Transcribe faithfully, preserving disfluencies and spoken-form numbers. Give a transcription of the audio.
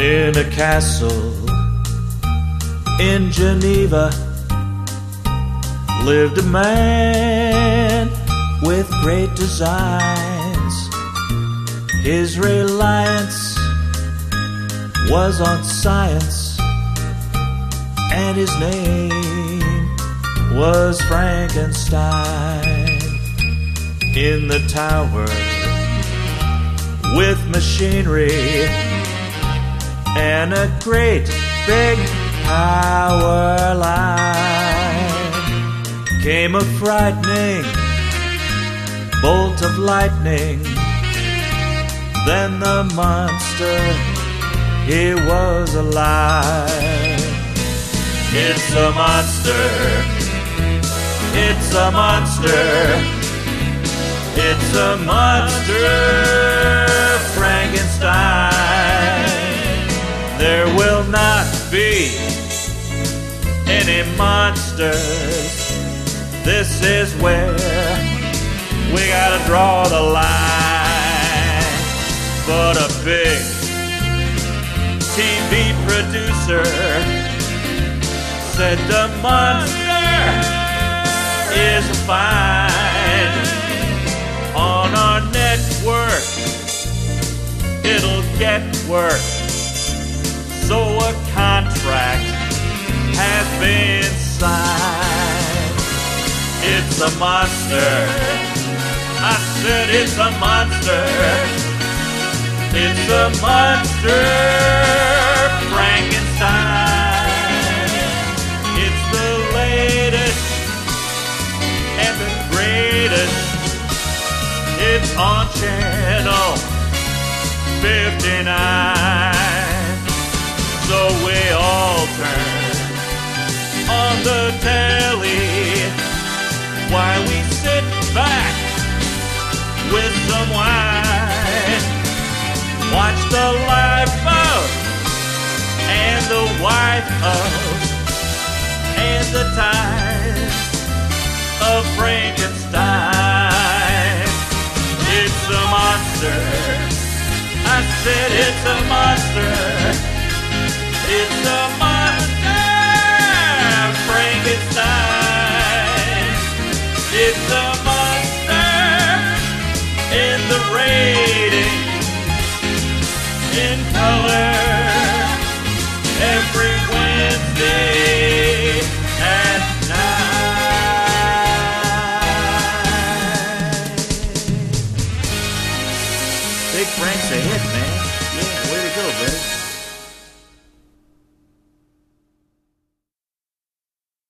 In a castle in Geneva lived a man with great designs. His reliance was on science, and his name was Frankenstein. In the tower with machinery and a great big power line came a frightening bolt of lightning. Then the monster, he was alive. It's a monster, it's a monster, it's a monster, Frankenstein. There will not be any monsters. This is where we gotta draw the line. But a big T V producer said the monster is fine. On our network it'll get work. So a contract has been signed. It's a monster. I said it's a monster. It's a monster, Frankenstein. It's the latest and the greatest. It's on channel fifty-nine. So we all turn on the telly while we sit back with some wine. Watch the life of and the wife of and the times of Frankenstein. It's a monster. I said it's a monster. It's a monster, Frankenstein. It's a monster in the rating, in color, every Wednesday at night. Big Frank's a hit, man. Yeah, way to go, buddy.